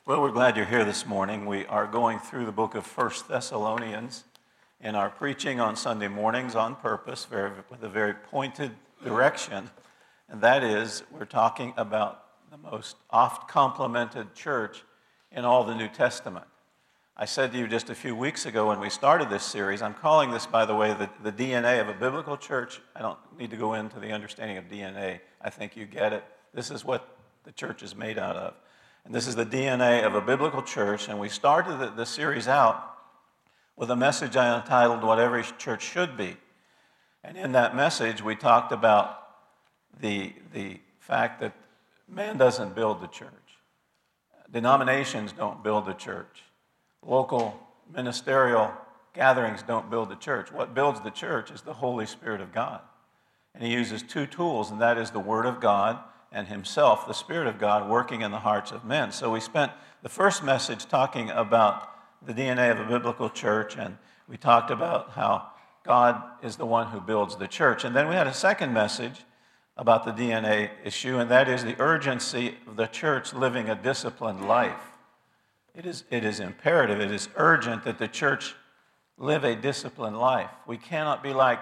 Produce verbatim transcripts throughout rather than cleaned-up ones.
Well, we're glad you're here this morning. We are going through the book of First Thessalonians in our preaching on Sunday mornings on purpose, very, with a very pointed direction. And that is, we're talking about the most oft complimented church in all the New Testament. I said to you just a few weeks ago when we started this series, I'm calling this, by the way, the, the D N A of a biblical church. I don't need to go into the understanding of D N A. I think you get it. This is what the church is made out of. And this is the D N A of a biblical church, and we started the, the series out with a message I entitled, What Every Church Should Be. And in that message, we talked about the, the fact that man doesn't build the church. Denominations don't build the church. Local ministerial gatherings don't build the church. What builds the church is the Holy Spirit of God. And he uses two tools, and that is the Word of God and himself, the Spirit of God, working in the hearts of men. So we spent the first message talking about the D N A of a biblical church, and we talked about how God is the one who builds the church. And then we had a second message about the D N A issue, and that is the urgency of the church living a disciplined life. It is, it is imperative, it is urgent that the church live a disciplined life. We cannot be like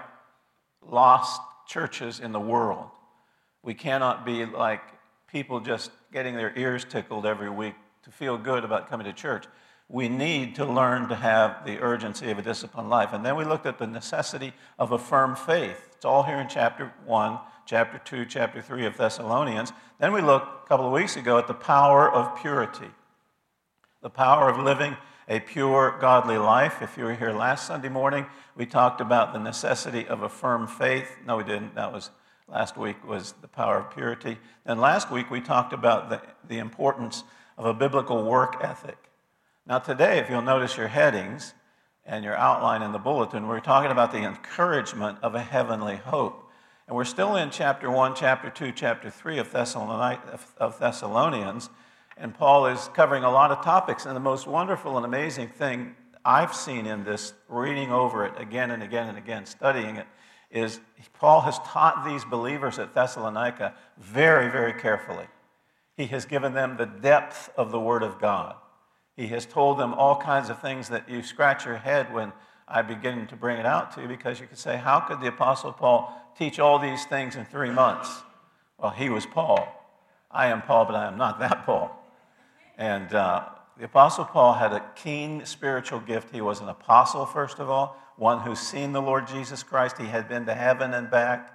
lost churches in the world. We cannot be like people just getting their ears tickled every week to feel good about coming to church. We need to learn to have the urgency of a disciplined life. And then we looked at the necessity of a firm faith. It's all here in chapter one, chapter two, chapter three of Thessalonians. Then we looked a couple of weeks ago at the power of purity, the power of living a pure, godly life. If you were here last Sunday morning, we talked about the necessity of a firm faith. No, we didn't. That was last week was the power of purity. And last week we talked about the, the importance of a biblical work ethic. Now today, if you'll notice your headings and your outline in the bulletin, we're talking about the encouragement of a heavenly hope. And we're still in chapter one, chapter two, chapter three of Thessalonians, and Paul is covering a lot of topics. And the most wonderful and amazing thing I've seen in this, reading over it again and again and again, studying it, is Paul has taught these believers at Thessalonica very, very carefully. He has given them the depth of the Word of God. He has told them all kinds of things that you scratch your head when I begin to bring it out to you, because you could say, how could the Apostle Paul teach all these things in three months? Well, he was Paul. I am Paul, but I am not that Paul. And uh, the Apostle Paul had a keen spiritual gift. He was an apostle, first of all, one who's seen the Lord Jesus Christ. He had been to heaven and back.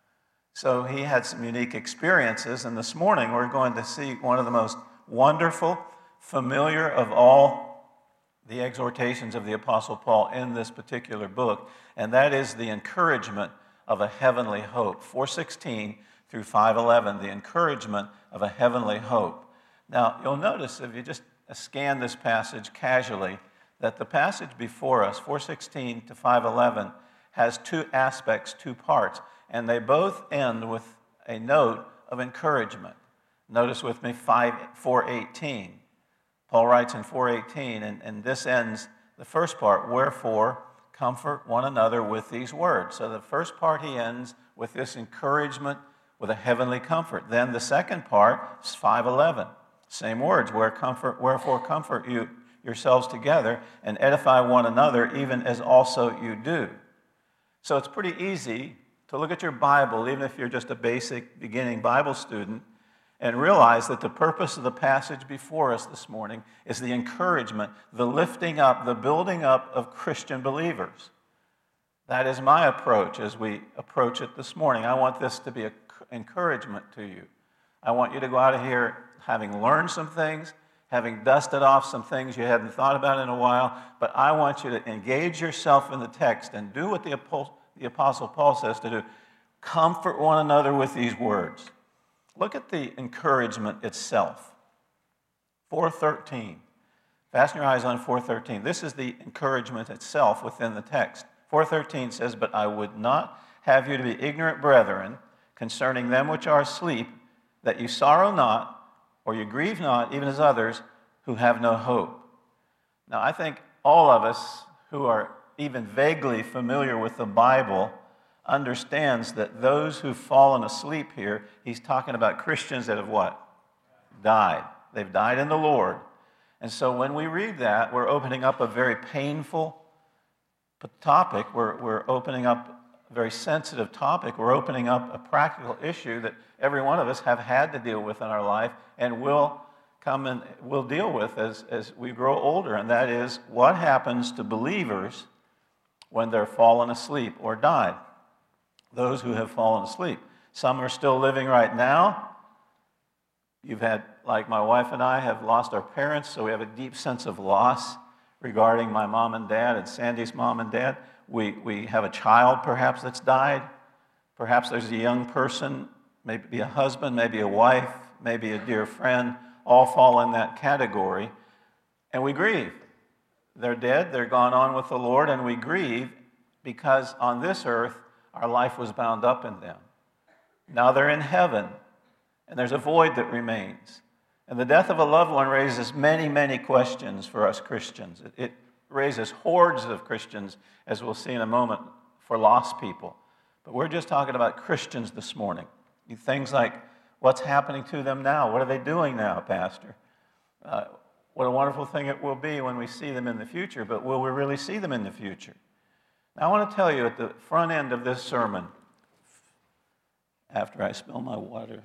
So he had some unique experiences. And this morning we're going to see one of the most wonderful, familiar of all the exhortations of the Apostle Paul in this particular book. And that is the encouragement of a heavenly hope. four sixteen through five eleven, the encouragement of a heavenly hope. Now, you'll notice if you just scan this passage casually, that the passage before us, four sixteen to five eleven, has two aspects, two parts, and they both end with a note of encouragement. Notice with me four eighteen. Paul writes in four eighteen, and, and this ends the first part, wherefore comfort one another with these words. So the first part he ends with this encouragement, with a heavenly comfort. Then the second part is five eleven. Same words, where comfort, wherefore comfort you yourselves together and edify one another, even as also you do. So it's pretty easy to look at your Bible, even if you're just a basic beginning Bible student, and realize that the purpose of the passage before us this morning is the encouragement, the lifting up, the building up of Christian believers. That is my approach as we approach it this morning. I want this to be an encouragement to you. I want you to go out of here having learned some things, having dusted off some things you hadn't thought about in a while, but I want you to engage yourself in the text and do what the Apostle Paul says to do. Comfort one another with these words. Look at the encouragement itself. four thirteen. Fasten your eyes on four thirteen. This is the encouragement itself within the text. four thirteen says, but I would not have you to be ignorant, brethren, concerning them which are asleep, that you sorrow not, or you grieve not, even as others who have no hope. Now, I think all of us who are even vaguely familiar with the Bible understands that those who've fallen asleep here, he's talking about Christians that have what? Died. They've died in the Lord. And so when we read that, we're opening up a very painful topic. We're, we're opening up a very sensitive topic. We're opening up a practical issue that every one of us have had to deal with in our life and will come and will deal with as, as we grow older. And that is, what happens to believers when they're fallen asleep or died? Those who have fallen asleep. Some are still living right now. You've had, like my wife and I, have lost our parents, so we have a deep sense of loss regarding my mom and dad and Sandy's mom and dad. We, we have a child, perhaps, that's died. Perhaps there's a young person, maybe a husband, maybe a wife, maybe a dear friend, all fall in that category. And we grieve. They're dead, they're gone on with the Lord, and we grieve because on this earth, our life was bound up in them. Now they're in heaven, and there's a void that remains. And the death of a loved one raises many, many questions for us Christians. It, it raises hordes of Christians, as we'll see in a moment, for lost people. But we're just talking about Christians this morning. Things like, what's happening to them now? What are they doing now, Pastor? Uh, what a wonderful thing it will be when we see them in the future, but will we really see them in the future? Now, I want to tell you at the front end of this sermon, after I spill my water,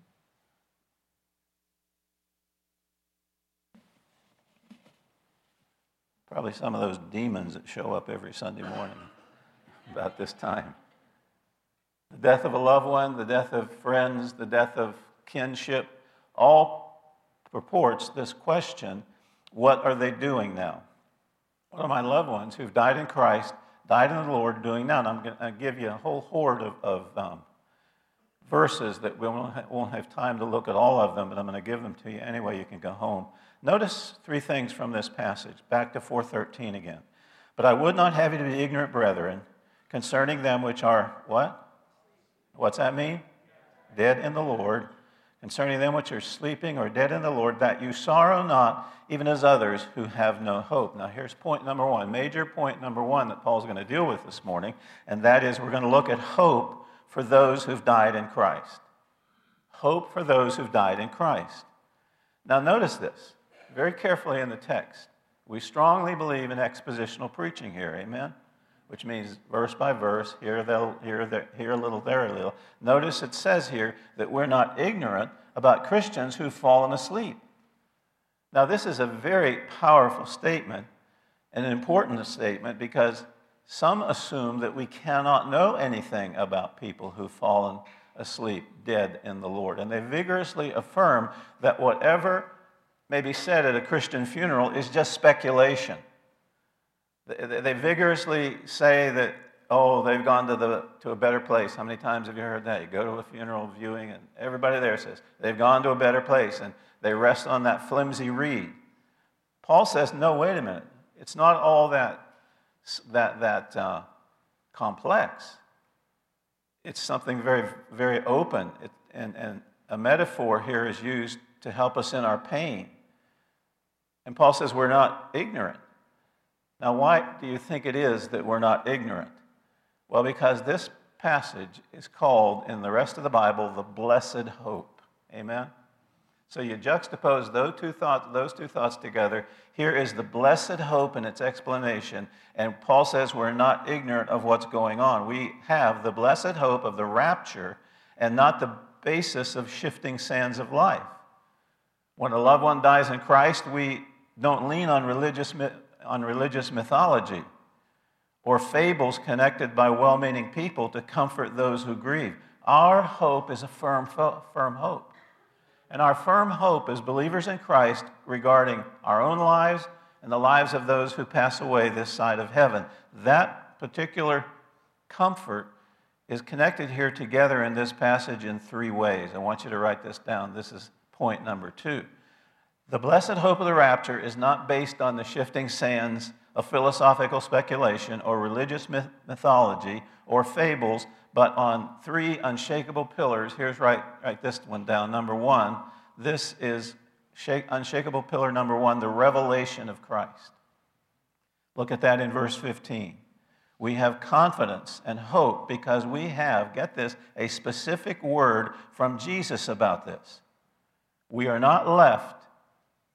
probably some of those demons that show up every Sunday morning about this time. The death of a loved one, the death of friends, the death of kinship, all purports this question, what are they doing now? What are my loved ones who've died in Christ, died in the Lord, doing now? And I'm going to give you a whole horde of, of um, verses that we won't have, won't have time to look at all of them, but I'm going to give them to you anyway. You can go home. Notice three things from this passage. Back to four thirteen again. But I would not have you to be ignorant, brethren, concerning them which are, what? What's that mean? Dead in the Lord. Concerning them which are sleeping or dead in the Lord, that you sorrow not, even as others who have no hope. Now here's point number one, major point number one that Paul's going to deal with this morning, and that is we're going to look at hope for those who've died in Christ. Hope for those who've died in Christ. Now notice this very carefully in the text. We strongly believe in expositional preaching here, amen? Which means verse by verse, here, here, there, here a little, there a little. Notice it says here that we're not ignorant about Christians who've fallen asleep. Now this is a very powerful statement, and an important statement, because some assume that we cannot know anything about people who've fallen asleep, dead in the Lord. And they vigorously affirm that whatever may be said at a Christian funeral is just speculation. They vigorously say that, oh, they've gone to, the, to a better place. How many times have you heard that? You go to a funeral viewing, and everybody there says, they've gone to a better place, and they rest on that flimsy reed. Paul says, no, wait a minute. It's not all that, that, that uh, complex. It's something very, very open, it, and, and a metaphor here is used to help us in our pain. And Paul says we're not ignorant. Now, why do you think it is that we're not ignorant? Well, because this passage is called, in the rest of the Bible, the blessed hope. Amen? So you juxtapose those two thoughts, those two thoughts together. Here is the blessed hope and its explanation. And Paul says we're not ignorant of what's going on. We have the blessed hope of the rapture and not the basis of shifting sands of life. When a loved one dies in Christ, we don't lean on religious on religious mythology or fables connected by well-meaning people to comfort those who grieve. Our hope is a firm, firm hope. And our firm hope as believers in Christ regarding our own lives and the lives of those who pass away this side of heaven. That particular comfort is connected here together in this passage in three ways. I want you to write this down. This is point number two. The blessed hope of the rapture is not based on the shifting sands of philosophical speculation or religious myth- mythology or fables, but on three unshakable pillars. Here's, write, write this one down. Number one, this is shake, unshakable pillar number one, the revelation of Christ. Look at that in verse fifteen. We have confidence and hope because we have, get this, a specific word from Jesus about this. We are not left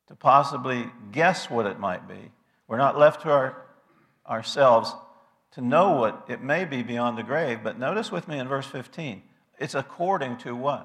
to possibly guess what it might be. We're not left to our, ourselves to know what it may be beyond the grave. But notice with me in verse fifteen, it's according to what?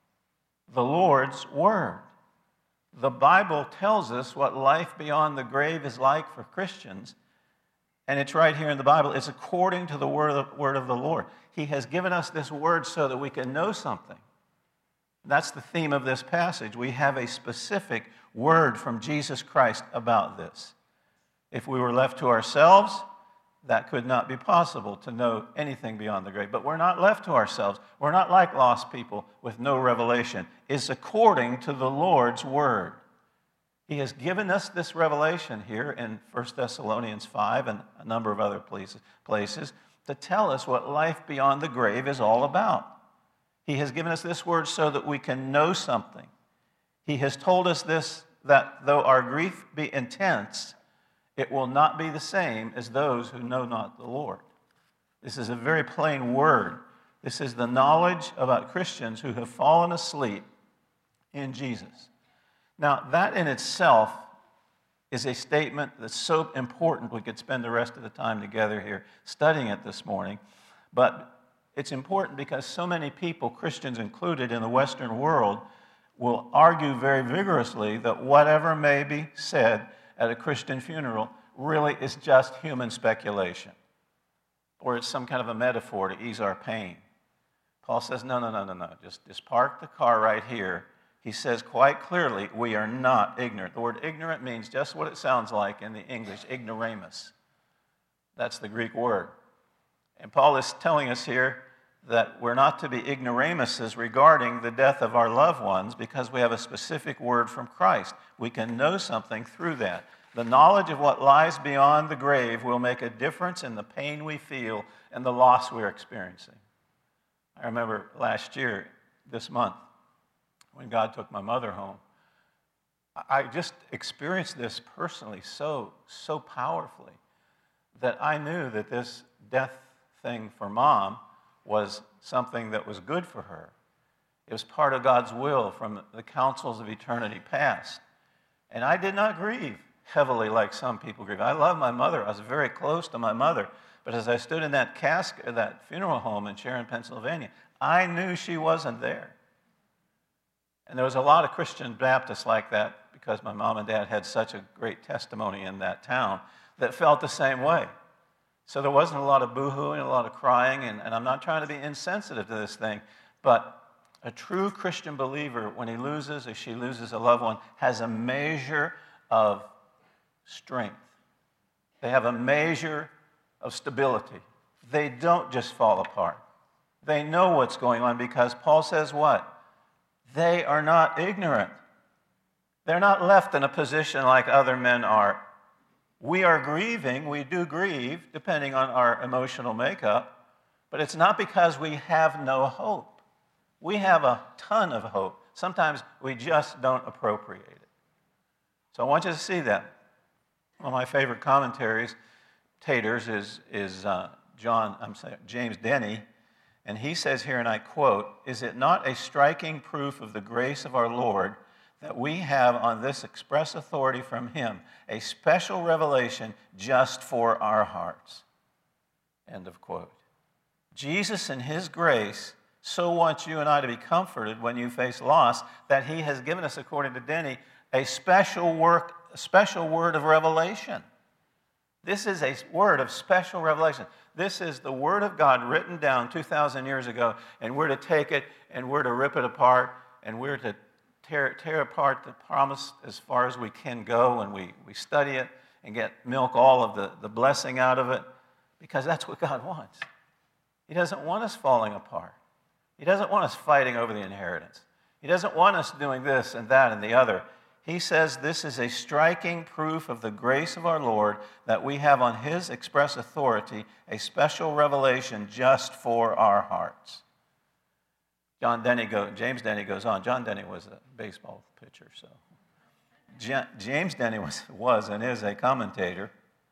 The Lord's word. The Bible tells us what life beyond the grave is like for Christians, and it's right here in the Bible. It's according to the word of, word of the Lord. He has given us this word so that we can know something. That's the theme of this passage. We have a specific word from Jesus Christ about this. If we were left to ourselves, that could not be possible to know anything beyond the grave. But we're not left to ourselves. We're not like lost people with no revelation. It's according to the Lord's word. He has given us this revelation here in First Thessalonians five and a number of other places to tell us what life beyond the grave is all about. He has given us this word so that we can know something. He has told us this, that though our grief be intense, it will not be the same as those who know not the Lord. This is a very plain word. This is the knowledge about Christians who have fallen asleep in Jesus. Now, that in itself is a statement that's so important we could spend the rest of the time together here studying it this morning. But it's important because so many people, Christians included in the Western world, will argue very vigorously that whatever may be said at a Christian funeral really is just human speculation, or it's some kind of a metaphor to ease our pain. Paul says, no, no, no, no, no. Just, just park the car right here. He says quite clearly, we are not ignorant. The word ignorant means just what it sounds like in the English, ignoramus. That's the Greek word. And Paul is telling us here that we're not to be ignoramuses regarding the death of our loved ones because we have a specific word from Christ. We can know something through that. The knowledge of what lies beyond the grave will make a difference in the pain we feel and the loss we're experiencing. I remember last year, this month, when God took my mother home, I just experienced this personally so, so powerfully that I knew that this death thing for Mom was something that was good for her. It was part of God's will from the counsels of eternity past. And I did not grieve heavily like some people grieve. I love my mother. I was very close to my mother. But as I stood in that casket, that funeral home in Sharon, Pennsylvania, I knew she wasn't there. And there was a lot of Christian Baptists like that because my mom and dad had such a great testimony in that town that felt the same way. So there wasn't a lot of boo-hooing, a lot of crying, and, and I'm not trying to be insensitive to this thing, but a true Christian believer, when he loses or she loses a loved one, has a measure of strength. They have a measure of stability. They don't just fall apart. They know what's going on because Paul says what? They are not ignorant. They're not left in a position like other men are. We are grieving, we do grieve, depending on our emotional makeup, but it's not because we have no hope. We have a ton of hope. Sometimes we just don't appropriate it. So I want you to see that. One of my favorite commentaries, taters, is, is uh, John, I'm sorry, James Denney, and he says here, and I quote, "Is it not a striking proof of the grace of our Lord that we have on this express authority from him a special revelation just for our hearts?" End of quote. Jesus in his grace so wants you and I to be comforted when you face loss that he has given us, according to Denney, a special work, a special word of revelation. This is a word of special revelation. This is the word of God written down two thousand years ago, and we're to take it and we're to rip it apart and we're to tear, tear apart the promise as far as we can go, and we, we study it and get milk all of the, the blessing out of it, because that's what God wants. He doesn't want us falling apart. He doesn't want us fighting over the inheritance. He doesn't want us doing this and that and the other. He says this is a striking proof of the grace of our Lord that we have on his express authority a special revelation just for our hearts. John Denney go, James Denney goes on. John Denney was a baseball pitcher, so J- James Denney was, was and is a commentator.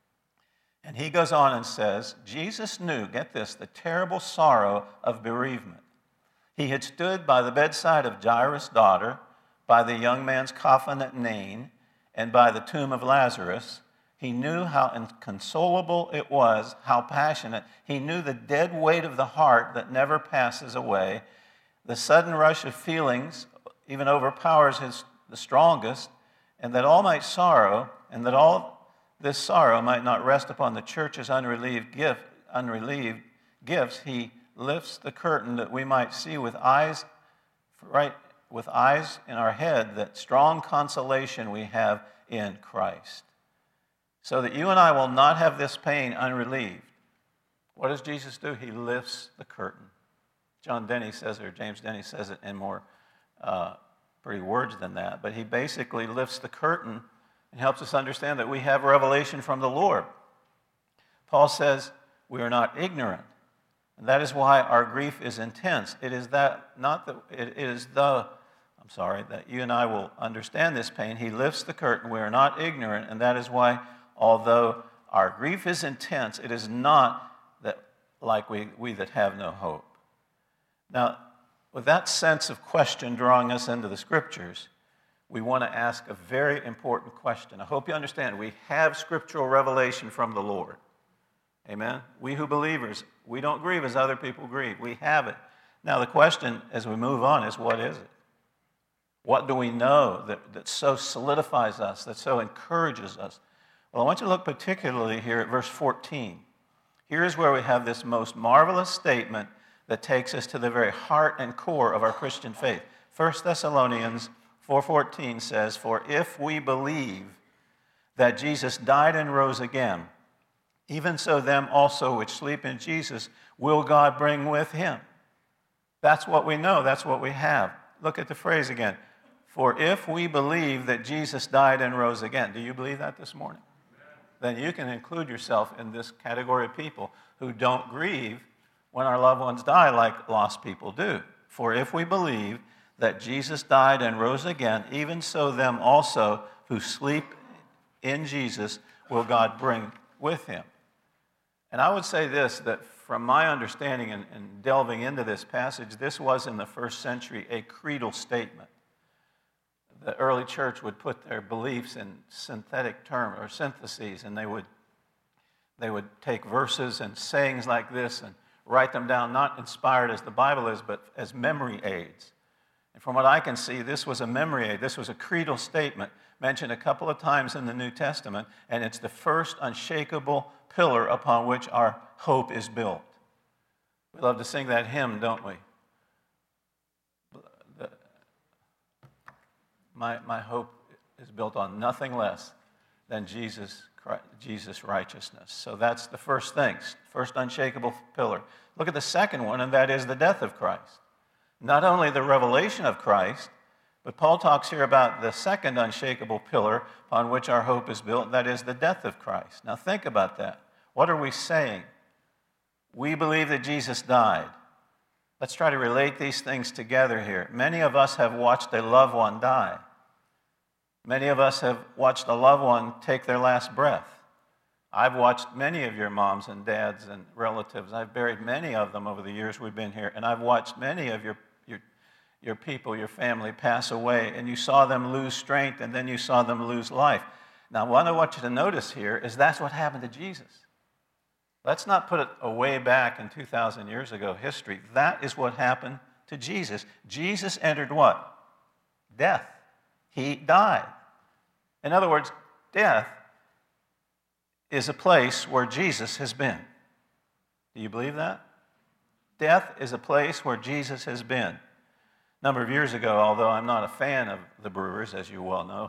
And he goes on and says, Jesus knew, get this, the terrible sorrow of bereavement. He had stood by the bedside of Jairus' daughter, by the young man's coffin at Nain, and by the tomb of Lazarus. He knew how inconsolable it was, how passionate. He knew the dead weight of the heart that never passes away. The sudden rush of feelings even overpowers his, the strongest, and that all might sorrow, and that all this sorrow might not rest upon the church's unrelieved gift, unrelieved gifts, he lifts the curtain that we might see with eyes, right, with eyes in our head, that strong consolation we have in Christ. So that you and I will not have this pain unrelieved. What does Jesus do? He lifts the curtain. John Denny says, or James Denny says it in more uh, pretty words than that, but he basically lifts the curtain and helps us understand that we have revelation from the Lord. Paul says we are not ignorant, and that is why our grief is intense. It is that not that it is the I'm sorry that you and I will understand this pain. He lifts the curtain. We are not ignorant, and that is why, although our grief is intense, it is not that like we, we that have no hope. Now, with that sense of question drawing us into the Scriptures, we want to ask a very important question. I hope you understand. We have scriptural revelation from the Lord. Amen? We who believers, we don't grieve as other people grieve. We have it. Now, the question as we move on is, what is it? What do we know that, that so solidifies us, that so encourages us? Well, I want you to look particularly here at verse fourteen. Here is where we have this most marvelous statement that takes us to the very heart and core of our Christian faith. First Thessalonians four fourteen says, "For if we believe that Jesus died and rose again, even so them also which sleep in Jesus will God bring with him." That's what we know. That's what we have. Look at the phrase again. For if we believe that Jesus died and rose again. Do you believe that this morning? Then you can include yourself in this category of people who don't grieve when our loved ones die like lost people do. For if we believe that Jesus died and rose again, even so them also who sleep in Jesus will God bring with him. And I would say this, that from my understanding and, and delving into this passage, this was in the first century a creedal statement. The early church would put their beliefs in synthetic terms or syntheses, and they would, they would take verses and sayings like this and write them down, not inspired as the Bible is, but as memory aids. And from what I can see, this was a memory aid. This was a creedal statement mentioned a couple of times in the New Testament, and it's the first unshakable pillar upon which our hope is built. We love to sing that hymn, don't we? The, my, my hope is built on nothing less than Jesus, Jesus' righteousness. So that's the first thing, first unshakable pillar. Look at the second one, and that is the death of Christ. Not only the revelation of Christ, but Paul talks here about the second unshakable pillar upon which our hope is built, and that is the death of Christ. Now think about that. What are we saying? We believe that Jesus died. Let's try to relate these things together here. Many of us have watched a loved one die. Many of us have watched a loved one take their last breath. I've watched many of your moms and dads and relatives. I've buried many of them over the years we've been here, and I've watched many of your, your, your people, your family pass away, and you saw them lose strength, and then you saw them lose life. Now, what I want you to notice here is that's what happened to Jesus. Let's not put it away back in two thousand years ago history. That is what happened to Jesus. Jesus entered what? Death. He died. In other words, death is a place where Jesus has been. Do you believe that? Death is a place where Jesus has been. A number of years ago, although I'm not a fan of the Brewers, as you well know,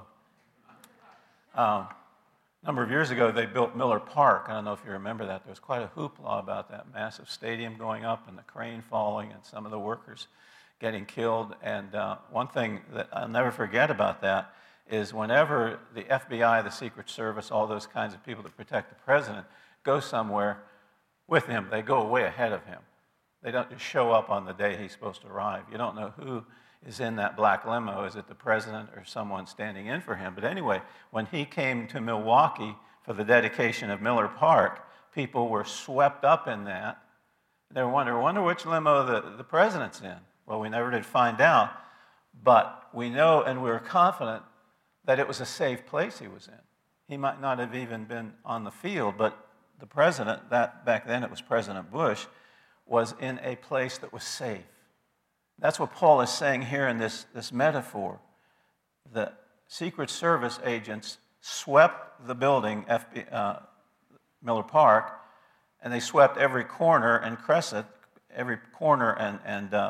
um, a number of years ago, they built Miller Park. I don't know if you remember that. There was quite a hoopla about that massive stadium going up and the crane falling and some of the workers getting killed. And uh, one thing that I'll never forget about that is whenever the F B I, the Secret Service, all those kinds of people that protect the president go somewhere with him, they go way ahead of him. They don't just show up on the day he's supposed to arrive. You don't know who is in that black limo. Is it the president or someone standing in for him? But anyway, when he came to Milwaukee for the dedication of Miller Park, people were swept up in that. They were wondering, wonder which limo the, the president's in. Well, we never did find out, but we know and we're confident that it was a safe place he was in. He might not have even been on the field, but the president, that back then it was President Bush, was in a place that was safe. That's what Paul is saying here in this, this metaphor. The Secret Service agents swept the building, F B, uh, Miller Park, and they swept every corner and crescent, every corner and, and uh,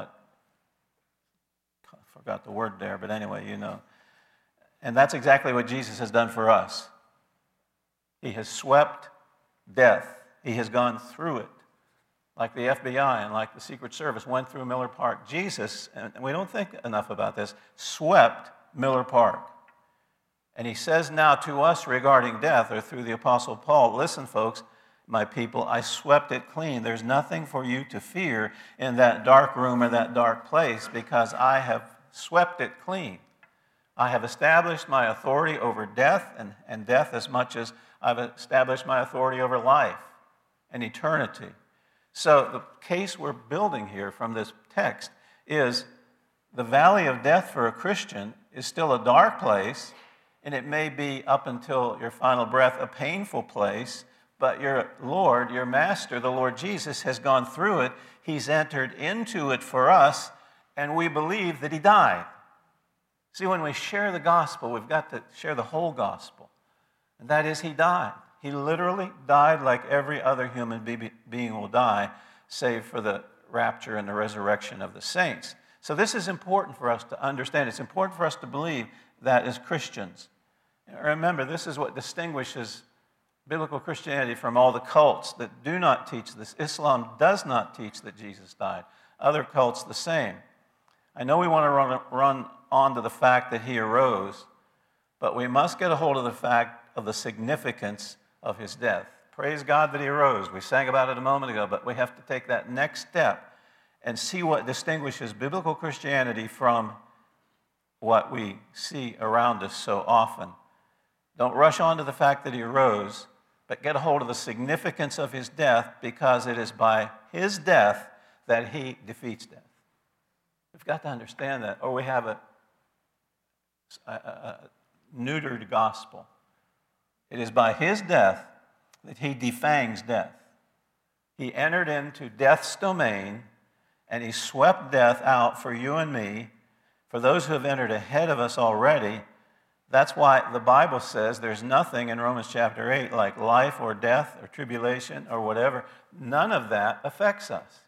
I forgot the word there, but anyway, you know. And that's exactly what Jesus has done for us. He has swept death. He has gone through it, like the F B I and like the Secret Service went through Miller Park. Jesus, and we don't think enough about this, swept Miller Park. And he says now to us regarding death, or through the Apostle Paul, listen, folks, my people, I swept it clean. There's nothing for you to fear in that dark room or that dark place because I have swept it clean. I have established my authority over death and, and death as much as I've established my authority over life and eternity. So the case we're building here from this text is the valley of death for a Christian is still a dark place, and it may be up until your final breath a painful place, but your Lord, your Master, the Lord Jesus, has gone through it. He's entered into it for us, and we believe that he died. See, when we share the gospel, we've got to share the whole gospel. And that is, he died. He literally died like every other human be- being will die, save for the rapture and the resurrection of the saints. So this is important for us to understand. It's important for us to believe that as Christians. Remember, this is what distinguishes biblical Christianity from all the cults that do not teach this. Islam does not teach that Jesus died. Other cults the same. I know we want to run, run on to the fact that he arose, but we must get a hold of the fact of the significance of his death. Praise God that he arose. We sang about it a moment ago, but we have to take that next step and see what distinguishes biblical Christianity from what we see around us so often. Don't rush on to the fact that he arose, but get a hold of the significance of his death, because it is by his death that he defeats death. We've got to understand that, or we have a, a, a neutered gospel. It is by his death that he defangs death. He entered into death's domain, and he swept death out for you and me, for those who have entered ahead of us already. That's why the Bible says there's nothing in Romans chapter eight like life or death or tribulation or whatever. None of that affects us.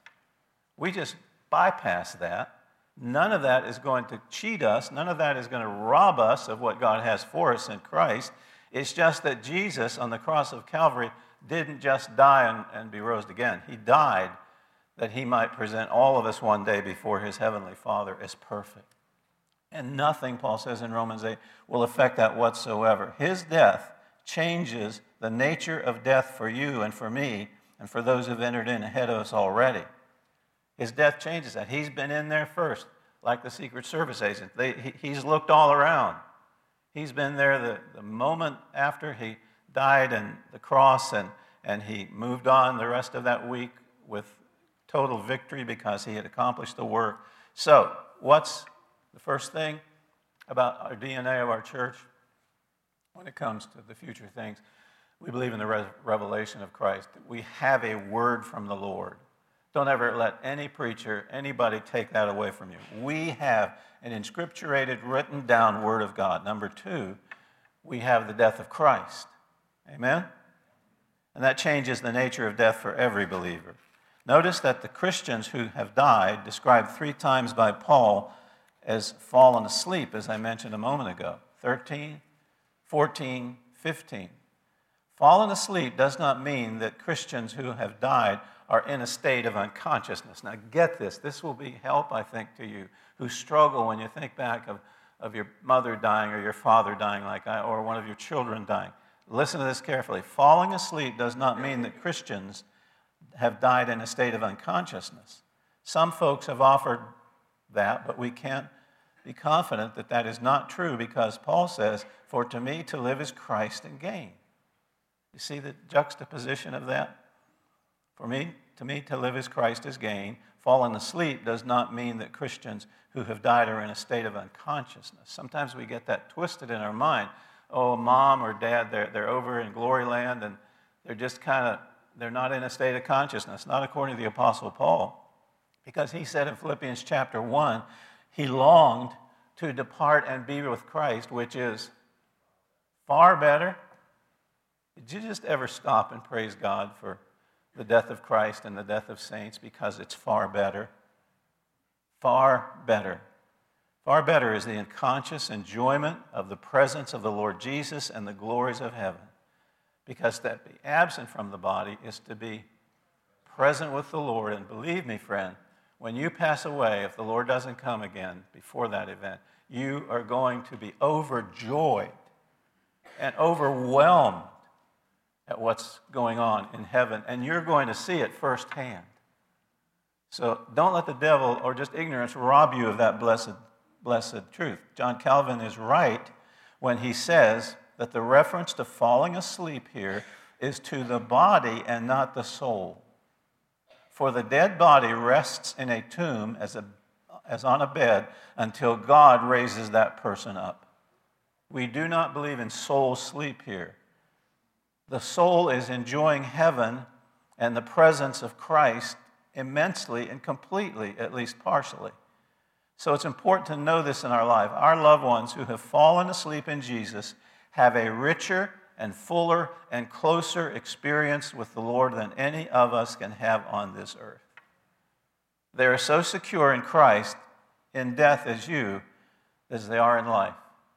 We just bypass that. None of that is going to cheat us. None of that is going to rob us of what God has for us in Christ. It's just that Jesus on the cross of Calvary didn't just die and, and be rose again. He died that he might present all of us one day before his heavenly Father as perfect. And nothing, Paul says in Romans eight, will affect that whatsoever. His death changes the nature of death for you and for me and for those who have entered in ahead of us already. His death changes that. He's been in there first, like the Secret Service agent. They, he, he's looked all around. He's been there the, the moment after he died on the cross, and, and he moved on the rest of that week with total victory because he had accomplished the work. So, what's the first thing about our D N A of our church when it comes to the future things? We believe in the re- revelation of Christ. We have a word from the Lord. Don't ever let any preacher, anybody take that away from you. We have an inscripturated, written down word of God. Number two, we have the death of Christ. Amen? And that changes the nature of death for every believer. Notice that the Christians who have died, described three times by Paul as fallen asleep, as I mentioned a moment ago. thirteen, fourteen, fifteen. Fallen asleep does not mean that Christians who have died are in a state of unconsciousness. Now get this. This will be help, I think, to you who struggle when you think back of, of your mother dying or your father dying like I, or one of your children dying. Listen to this carefully. Falling asleep does not mean that Christians have died in a state of unconsciousness. Some folks have offered that, but we can't be confident that that is not true, because Paul says, for to me to live is Christ and gain. You see the juxtaposition of that? For me, to me to live is Christ is gain. fallen asleep does not mean that Christians who have died are in a state of unconsciousness. Sometimes we get that twisted in our mind. Oh, mom or dad, they're, they're over in glory land, and they're just kind of, they're not in a state of consciousness, not according to the Apostle Paul. Because he said in Philippians chapter one, he longed to depart and be with Christ, which is far better. Did you just ever stop and praise God for the death of Christ and the death of saints? Because it's far better. Far better. Far better is the unconscious enjoyment of the presence of the Lord Jesus and the glories of heaven. Because to be absent from the body is to be present with the Lord. And believe me, friend, when you pass away, if the Lord doesn't come again before that event, you are going to be overjoyed and overwhelmed at what's going on in heaven. And you're going to see it firsthand. So don't let the devil or just ignorance rob you of that blessed, blessed truth. John Calvin is right when he says that the reference to falling asleep here is to the body and not the soul. For the dead body rests in a tomb as, a, as on a bed until God raises that person up. We do not believe in soul sleep here. The soul is enjoying heaven and the presence of Christ immensely and completely, at least partially. So it's important to know this in our life. Our loved ones who have fallen asleep in Jesus have a richer and fuller and closer experience with the Lord than any of us can have on this earth. They are so secure in Christ in death as you, as they are in life.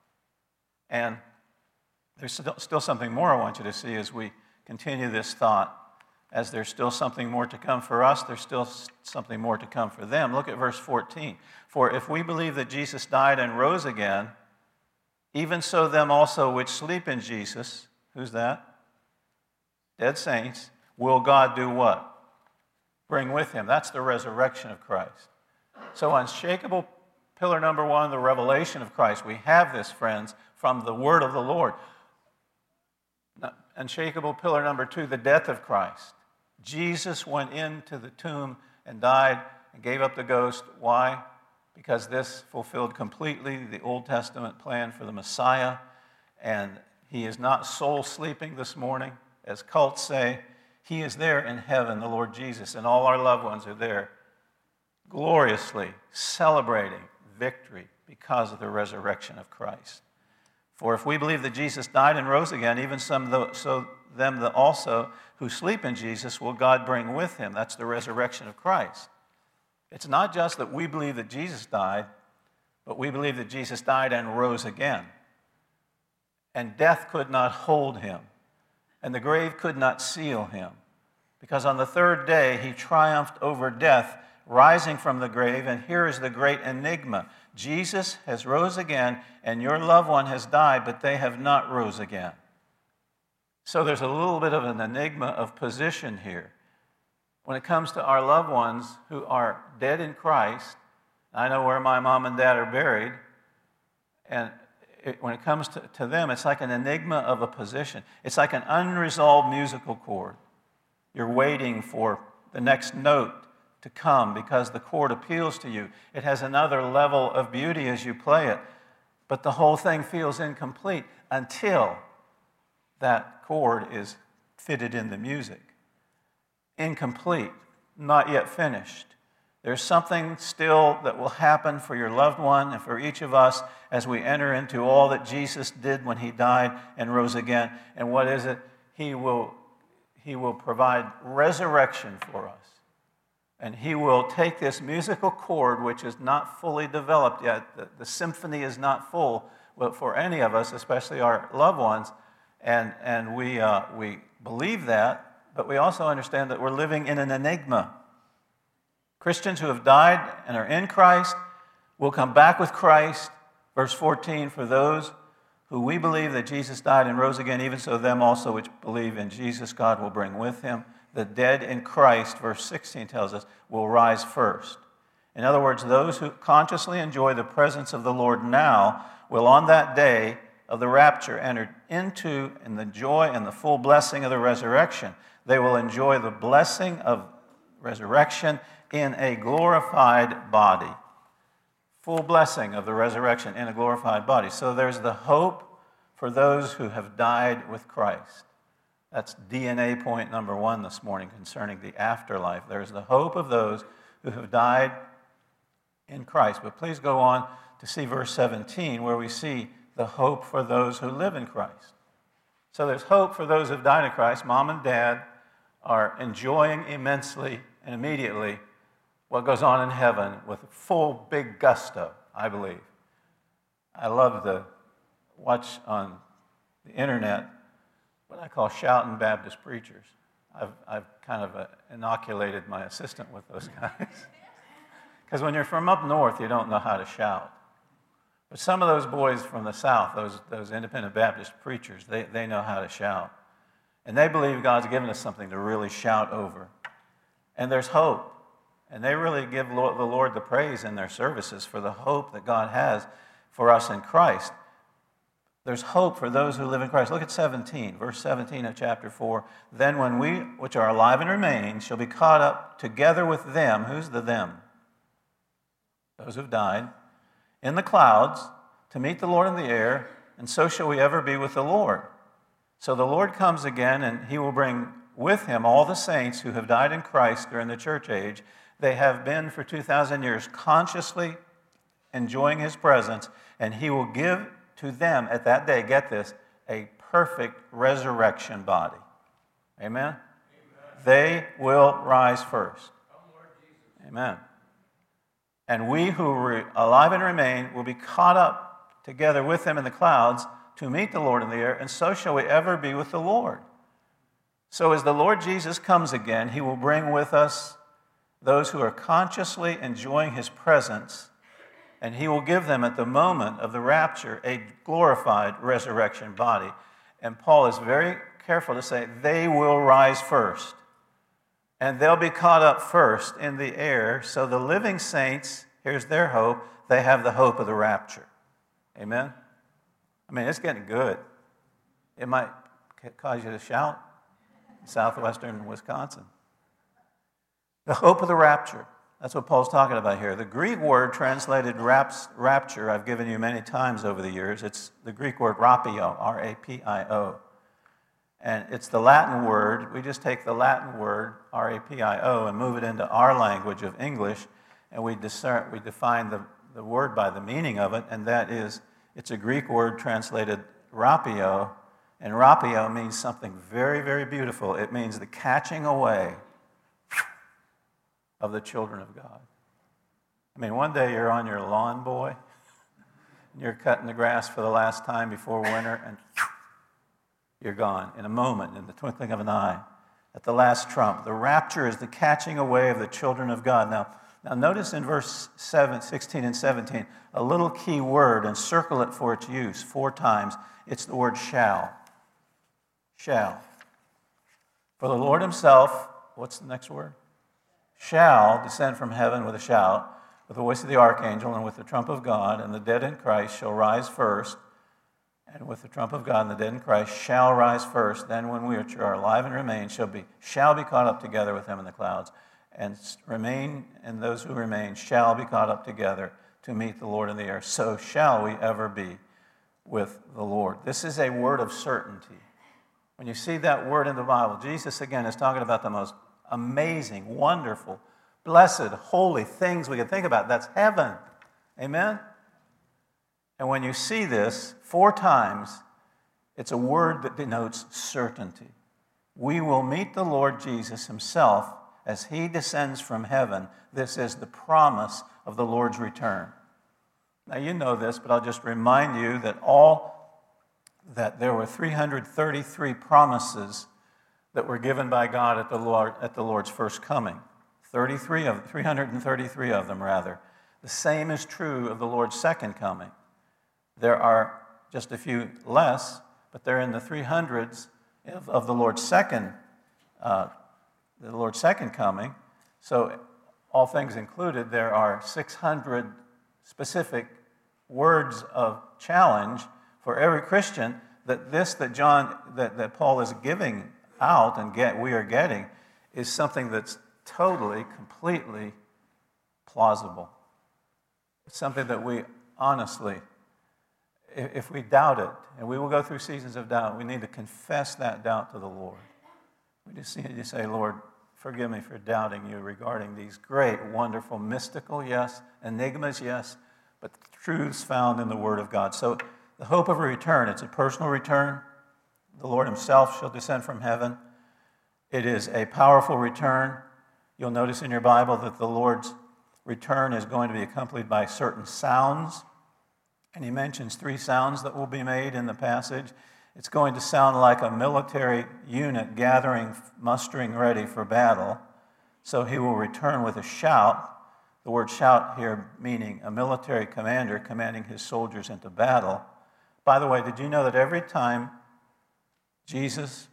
And there's still something more I want you to see as we continue this thought. As there's still something more to come for us, there's still something more to come for them. Look at verse fourteen. For if we believe that Jesus died and rose again, even so them also which sleep in Jesus, who's that? Dead saints, will God do what? Bring with him. That's the resurrection of Christ. So unshakable pillar number one, the revelation of Christ. We have this, friends, from the word of the Lord. Unshakable pillar number two, the death of Christ. Jesus went into the tomb and died and gave up the ghost. Why? Because this fulfilled completely the Old Testament plan for the Messiah. And he is not soul sleeping this morning, as cults say. He is there in heaven, the Lord Jesus, and all our loved ones are there gloriously celebrating victory because of the resurrection of Christ. For if we believe that Jesus died and rose again, even some so them also who sleep in Jesus will God bring with him. That's the resurrection of Christ. It's not just that we believe that Jesus died, but we believe that Jesus died and rose again. And death could not hold him, and the grave could not seal him, because on the third day he triumphed over death, rising from the grave. And here is the great enigma. Jesus has rose again, and your loved one has died, but they have not rose again. So there's a little bit of an enigma of position here. When it comes to our loved ones who are dead in Christ, I know where my mom and dad are buried, and it, when it comes to, to them, it's like an enigma of a position. It's like an unresolved musical chord. You're waiting for the next note to come because the chord appeals to you. It has another level of beauty as you play it, but the whole thing feels incomplete until that chord is fitted in the music. Incomplete, not yet finished. There's something still that will happen for your loved one and for each of us as we enter into all that Jesus did when he died and rose again. And what is it? He will, he will provide resurrection for us. And he will take this musical chord, which is not fully developed yet. The, the symphony is not full for any of us, especially our loved ones. And, and we, uh, we believe that, but we also understand that we're living in an enigma. Christians who have died and are in Christ will come back with Christ. Verse fourteen, for those who we believe that Jesus died and rose again, even so them also which believe in Jesus, God will bring with him. The dead in Christ, verse sixteen tells us, will rise first. In other words, those who consciously enjoy the presence of the Lord now will on that day of the rapture enter into in the joy and the full blessing of the resurrection. They will enjoy the blessing of resurrection in a glorified body. Full blessing of the resurrection in a glorified body. So there's the hope for those who have died with Christ. That's D N A point number one this morning concerning the afterlife. There's the hope of those who have died in Christ. But please go on to see verse seventeen, where we see the hope for those who live in Christ. So there's hope for those who have died in Christ. Mom and dad are enjoying immensely and immediately what goes on in heaven with full big gusto, I believe. I love to watch on the internet what I call shouting Baptist preachers. I've, I've kind of uh, inoculated my assistant with those guys. Because when you're from up north, you don't know how to shout. But some of those boys from the south, those, those independent Baptist preachers, they, they know how to shout. And they believe God's given us something to really shout over. And there's hope. And they really give the Lord the praise in their services for the hope that God has for us in Christ. There's hope for those who live in Christ. Look at seventeen, verse seventeen of chapter four. Then when we, which are alive and remain, shall be caught up together with them. Who's the them? Those who've died. In the clouds, to meet the Lord in the air, and so shall we ever be with the Lord. So the Lord comes again, and he will bring with him all the saints who have died in Christ during the church age. They have been for two thousand years consciously enjoying his presence, and he will give to them at that day, get this, a perfect resurrection body. Amen? Amen. They will rise first. Amen. And we who are alive and remain will be caught up together with them in the clouds to meet the Lord in the air, and so shall we ever be with the Lord. So as the Lord Jesus comes again, he will bring with us those who are consciously enjoying his presence, and he will give them at the moment of the rapture a glorified resurrection body. And Paul is very careful to say they will rise first. And they'll be caught up first in the air. So the living saints, here's their hope, they have the hope of the rapture. Amen? I mean, it's getting good. It might cause you to shout in southwestern Wisconsin. The hope of the rapture. That's what Paul's talking about here. The Greek word translated raps, rapture, I've given you many times over the years. It's the Greek word rapio, R A P I O. And it's the Latin word. We just take the Latin word, R A P I O, and move it into our language of English, and we, discern, we define the, the word by the meaning of it, and that is, it's a Greek word translated rapio, and rapio means something very, very beautiful. It means the catching away of the children of God. I mean, one day you're on your lawn, boy, and you're cutting the grass for the last time before winter, and you're gone in a moment, in the twinkling of an eye, at the last trump. The rapture is the catching away of the children of God. Now, now notice in verse seven, sixteen and seventeen, a little key word, and circle it for its use four times. It's the word shall. Shall. For the Lord himself, what's the next word? Shall descend from heaven with a shout, with the voice of the archangel, and with the trump of God, and the dead in Christ shall rise first. And with the trump of God and the dead in Christ shall rise first. Then when we which are alive and remain shall be shall be caught up together with them in the clouds. And remain, and those who remain shall be caught up together to meet the Lord in the air. So shall we ever be with the Lord. This is a word of certainty. When you see that word in the Bible, Jesus again is talking about the most amazing, wonderful, blessed, holy things we can think about. That's heaven. Amen? And when you see this four times, it's a word that denotes certainty. We will meet the Lord Jesus himself as he descends from heaven. This is the promise of the Lord's return. Now you know this, but I'll just remind you that all that there were three hundred thirty-three promises that were given by God at the Lord at the Lord's first coming. thirty-three of three hundred thirty-three of them rather. The same is true of the Lord's second coming. There are just a few less, but they're in the three hundreds of, of the Lord's second, uh, the Lord's second coming. So, all things included, there are six hundred specific words of challenge for every Christian that this that John, that, that Paul is giving out and get we are getting is something that's totally, completely plausible. It's something that we honestly, if we doubt it, and we will go through seasons of doubt, we need to confess that doubt to the Lord. We just need to say, Lord, forgive me for doubting you regarding these great, wonderful, mystical, yes, enigmas, yes, but the truths found in the Word of God. So the hope of a return, it's a personal return. The Lord himself shall descend from heaven. It is a powerful return. You'll notice in your Bible that the Lord's return is going to be accompanied by certain sounds. And he mentions three sounds that will be made in the passage. It's going to sound like a military unit gathering, mustering ready for battle. So he will return with a shout. The word shout here meaning a military commander commanding his soldiers into battle. By the way, did you know that every time Jesus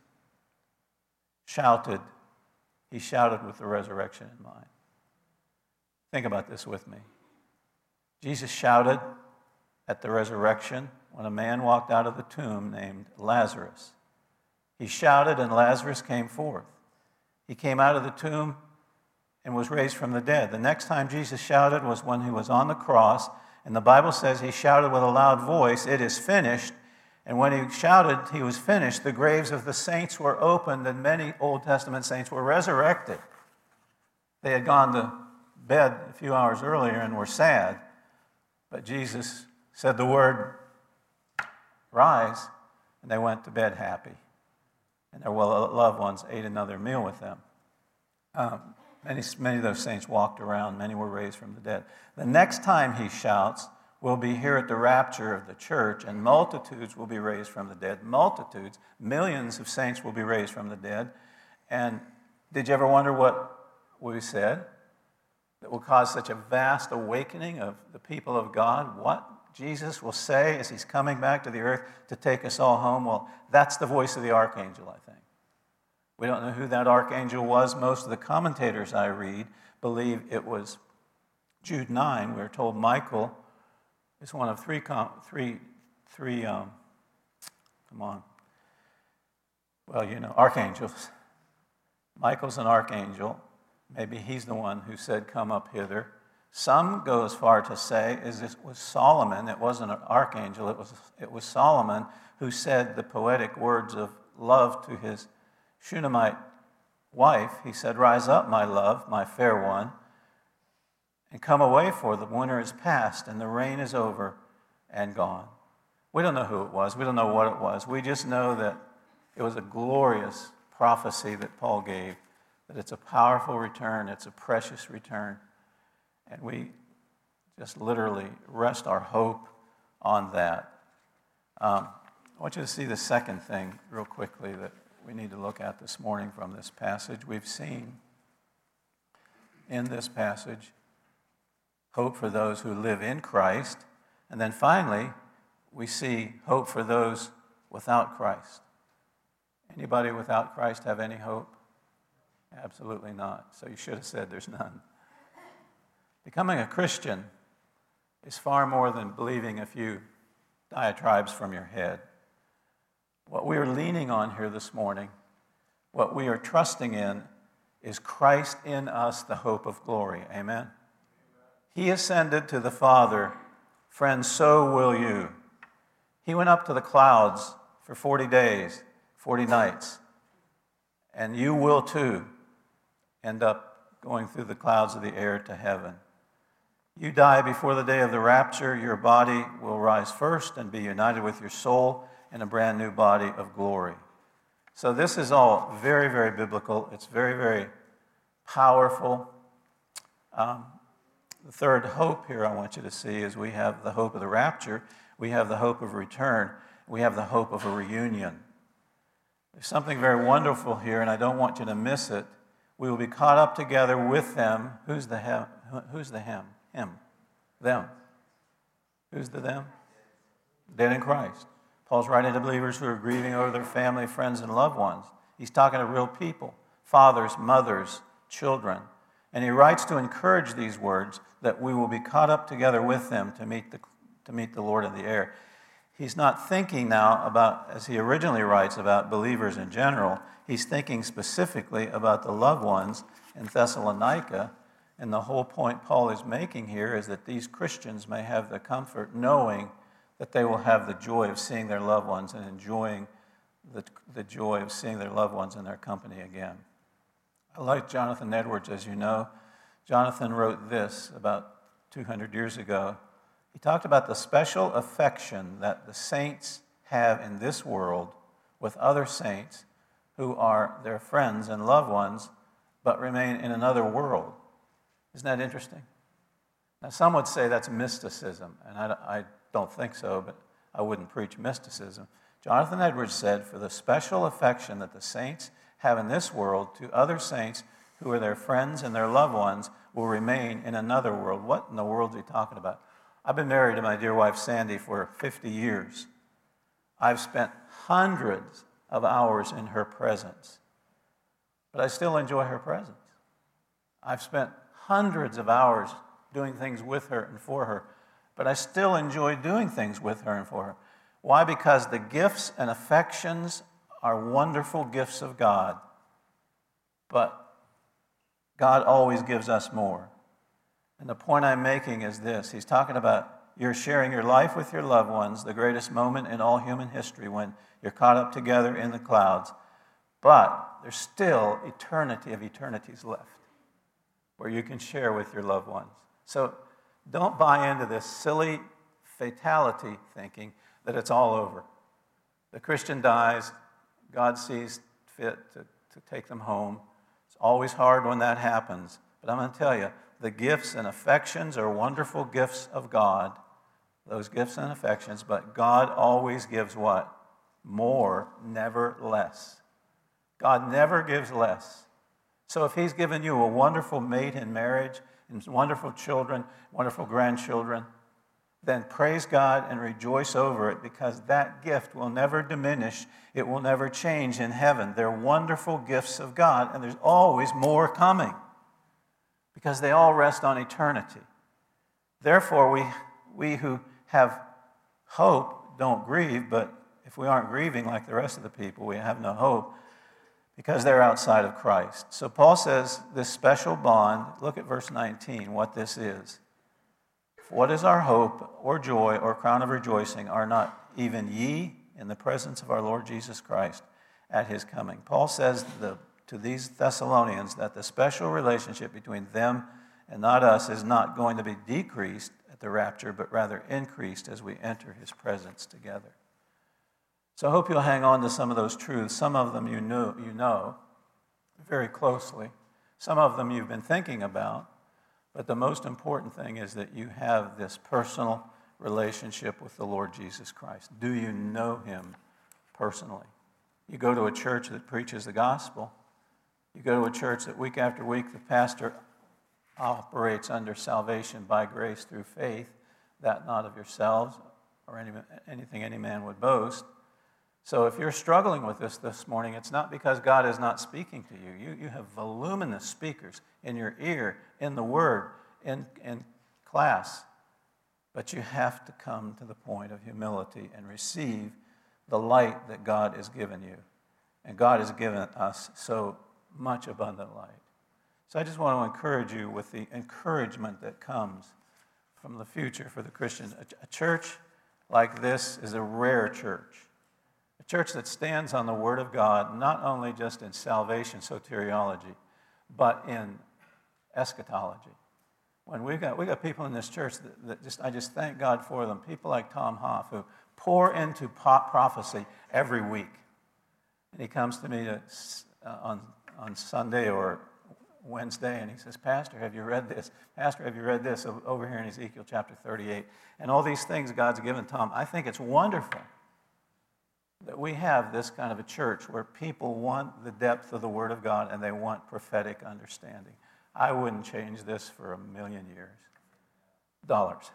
shouted, he shouted with the resurrection in mind? Think about this with me. Jesus shouted at the resurrection when a man walked out of the tomb named Lazarus. He shouted and Lazarus came forth. He came out of the tomb and was raised from the dead. The next time Jesus shouted was when he was on the cross, and the Bible says he shouted with a loud voice, "It is finished." And when he shouted, he was finished, the graves of the saints were opened and many Old Testament saints were resurrected. They had gone to bed a few hours earlier and were sad, but Jesus said the word, "Rise," and they went to bed happy. And their loved ones ate another meal with them. Um, many, many of those saints walked around. Many were raised from the dead. The next time he shouts, we'll be here at the rapture of the church, and multitudes will be raised from the dead. Multitudes, millions of saints will be raised from the dead. And did you ever wonder what we said that will cause such a vast awakening of the people of God? What Jesus will say as he's coming back to the earth to take us all home? Well, that's the voice of the archangel, I think. We don't know who that archangel was. Most of the commentators I read believe it was Jude nine. We're told Michael is one of three, three, three. Um, come on. Well, you know, archangels. Michael's an archangel. Maybe he's the one who said, "Come up hither." Some go as far to say, as it was Solomon, it wasn't an archangel, it was, it was Solomon who said the poetic words of love to his Shunammite wife. He said, "Rise up, my love, my fair one, and come away, for the winter is past, and the rain is over and gone." We don't know who it was. We don't know what it was. We just know that it was a glorious prophecy that Paul gave, that it's a powerful return, it's a precious return. And we just literally rest our hope on that. Um, I want you to see the second thing real quickly that we need to look at this morning from this passage. We've seen in this passage hope for those who live in Christ. And then finally, we see hope for those without Christ. Anybody without Christ have any hope? Absolutely not. So you should have said there's none. Becoming a Christian is far more than believing a few diatribes from your head. What we are leaning on here this morning, what we are trusting in, is Christ in us, the hope of glory. Amen? He ascended to the Father. Friends, so will you. He went up to the clouds for forty days, forty nights. And you will too end up going through the clouds of the air to heaven. You die before the day of the rapture, your body will rise first and be united with your soul in a brand new body of glory. So this is all very, very biblical. It's very, very powerful. Um, the third hope here I want you to see is we have the hope of the rapture, we have the hope of return, we have the hope of a reunion. There's something very wonderful here, and I don't want you to miss it. We will be caught up together with them. Who's the hem? Who's the hem? Him. Them. Who's the them? Dead in Christ. Paul's writing to believers who are grieving over their family, friends, and loved ones. He's talking to real people, fathers, mothers, children. And he writes to encourage these words that we will be caught up together with them to meet the, to meet the Lord in the air. He's not thinking now about, as he originally writes, about believers in general. He's thinking specifically about the loved ones in Thessalonica. And the whole point Paul is making here is that these Christians may have the comfort knowing that they will have the joy of seeing their loved ones and enjoying the, the joy of seeing their loved ones in their company again. I like Jonathan Edwards, as you know. Jonathan wrote this about two hundred years ago. He talked about the special affection that the saints have in this world with other saints who are their friends and loved ones, but remain in another world. Isn't that interesting? Now, some would say that's mysticism, and I, I don't think so, but I wouldn't preach mysticism. Jonathan Edwards said, for the special affection that the saints have in this world to other saints who are their friends and their loved ones will remain in another world. What in the world is he talking about? I've been married to my dear wife, Sandy, for fifty years. I've spent hundreds of hours in her presence, but I still enjoy her presence. I've spent hundreds of hours doing things with her and for her, but I still enjoy doing things with her and for her. Why? Because the gifts and affections are wonderful gifts of God, but God always gives us more. And the point I'm making is this. He's talking about you're sharing your life with your loved ones, the greatest moment in all human history when you're caught up together in the clouds, but there's still eternity of eternities left where you can share with your loved ones. So don't buy into this silly fatality thinking that it's all over. The Christian dies, God sees fit to, to take them home. It's always hard when that happens. But I'm going to tell you, the gifts and affections are wonderful gifts of God, those gifts and affections, but God always gives what? More, never less. God never gives less. So if he's given you a wonderful mate in marriage, and wonderful children, wonderful grandchildren, then praise God and rejoice over it, because that gift will never diminish. It will never change in heaven. They're wonderful gifts of God, and there's always more coming, because they all rest on eternity. Therefore, we, we who have hope don't grieve, but if we aren't grieving like the rest of the people, we have no hope, because they're outside of Christ. So Paul says this special bond, look at verse nineteen, what this is. What is our hope or joy or crown of rejoicing? Are not even ye in the presence of our Lord Jesus Christ at his coming? Paul says the, to these Thessalonians that the special relationship between them and not us is not going to be decreased at the rapture, but rather increased as we enter his presence together. So I hope you'll hang on to some of those truths. Some of them you know, you know very closely. Some of them you've been thinking about. But the most important thing is that you have this personal relationship with the Lord Jesus Christ. Do you know him personally? You go to a church that preaches the gospel. You go to a church that week after week the pastor operates under salvation by grace through faith, that not of yourselves or any, anything any man would boast. So if you're struggling with this this morning, it's not because God is not speaking to you. You, you have voluminous speakers in your ear, in the Word, in, in class. But you have to come to the point of humility and receive the light that God has given you. And God has given us so much abundant light. So I just want to encourage you with the encouragement that comes from the future for the Christian. A, a church like this is a rare church. A church that stands on the Word of God, not only just in salvation, soteriology, but in eschatology. When we've got, we got people in this church that, that just, I just thank God for them. People like Tom Hoff, who pour into prophecy every week. And he comes to me to, uh, on, on Sunday or Wednesday, and he says, Pastor, have you read this? Pastor, have you read this over here in Ezekiel chapter thirty-eight? And all these things God's given Tom. I think it's wonderful that we have this kind of a church where people want the depth of the Word of God and they want prophetic understanding. I wouldn't change this for a million years. Dollars.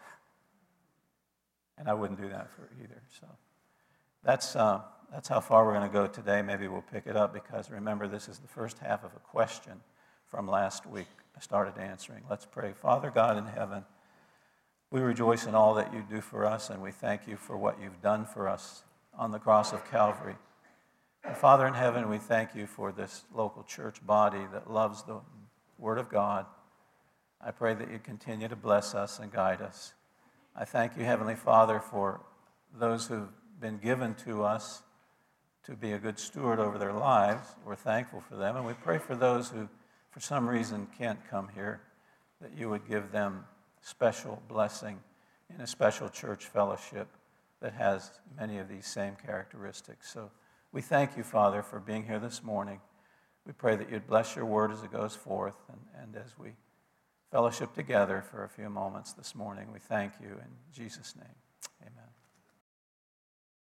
And I wouldn't do that for either. So that's, uh, that's how far we're going to go today. Maybe we'll pick it up because, remember, this is the first half of a question from last week I started answering. Let's pray. Father God in heaven, we rejoice in all that you do for us, and we thank you for what you've done for us on the cross of Calvary. And Father in heaven, we thank you for this local church body that loves the Word of God, I pray that you continue to bless us and guide us. I thank you, Heavenly Father, for those who've been given to us to be a good steward over their lives. We're thankful for them, and we pray for those who, for some reason, can't come here, that you would give them special blessing in a special church fellowship that has many of these same characteristics. So we thank you, Father, for being here this morning. We pray that you'd bless your word as it goes forth, and, and as we fellowship together for a few moments this morning, we thank you in Jesus' name. Amen.